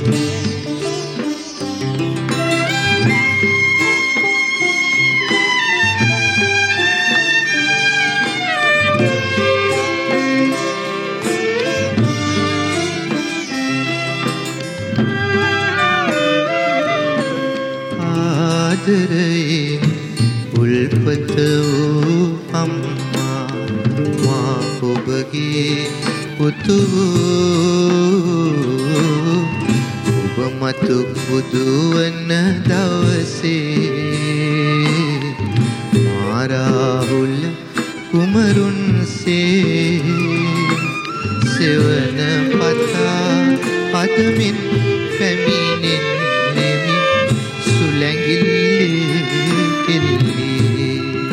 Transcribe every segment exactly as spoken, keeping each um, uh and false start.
ආදරයේ උල්පත වූ අම්මා මා ඔබගේ පුතු ඔබ මතු බුදු වන දවසේ මා රාහුල කුමරුන්සේ සෙවන පතා පදමින් පැමිණෙන්නෙමි සුලැඟිල්ලේ කෙල්ලේ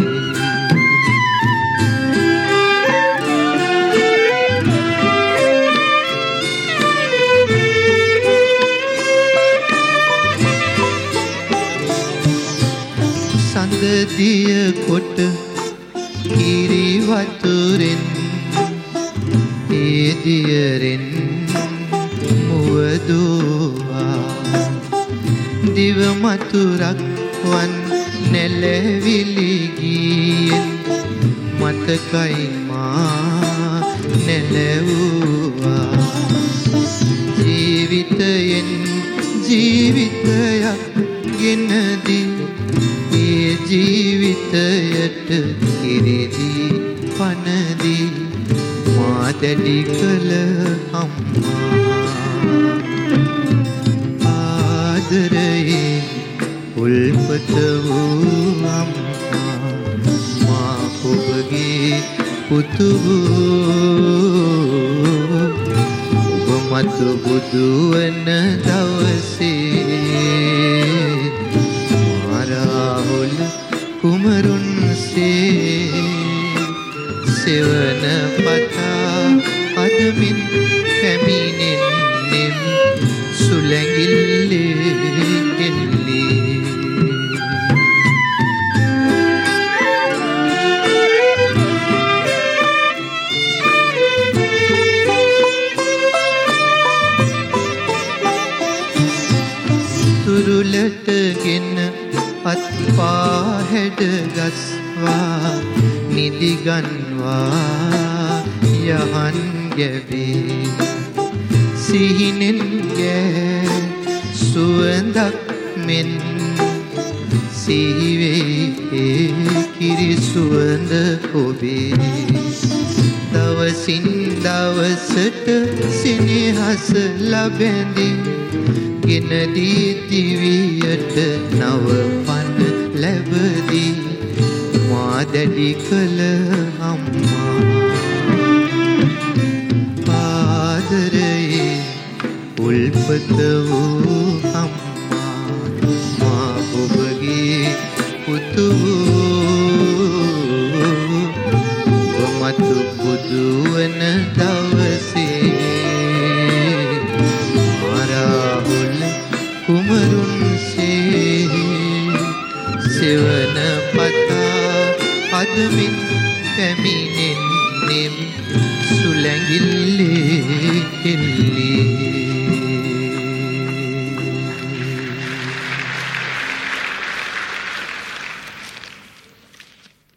සඳදිය කොට කිරි වතුරෙන් ඒ දියරෙන් මුවදුවා දිව මතුරක් වන් නැලවිලි ගියෙන් මතකයි මා නැලවුවා ජීවිතයෙන් ජීවිතයක් ගෙනදී ඒ ජීවිතයට කිරිදී පනදී මා දැඩි කළ අම්මා ආදරයේ උල්පත වූ අම්මා මා ඔබගේ පුතු ඔබ මතු බුදු වන දවසේ මා රාහුල කුමරුන්සේ සෙවන පතා අදමින් පැමිණෙන්නෙම් සුලැඟිල්ලේ කෙල්ලේ තුරුලටගෙන අත්පා හැඩ ගස්වා නිදිගන්වා යහන් ගැවේ සිහිනෙන් ගෑ සුවඳක් මෙන් සිහිවේ කිරි සුවඳ ඔබේ දවසින් දවසට සෙනෙහස ලබැඳි ගෙනදී දිවියට නව පන ලැබදී මා දැඩි කළ අම්මා ආදරයේ උල්පත වූ අම්මා මා ඔබගේ පුතු ඔබ මතු බුදු වන දවසේ මා රාහුල කුමරුන්සේ සෙවන පතා අදමින් පැමිණෙන්නෙම් සුලැඟිල්ලේ කෙල්ලේ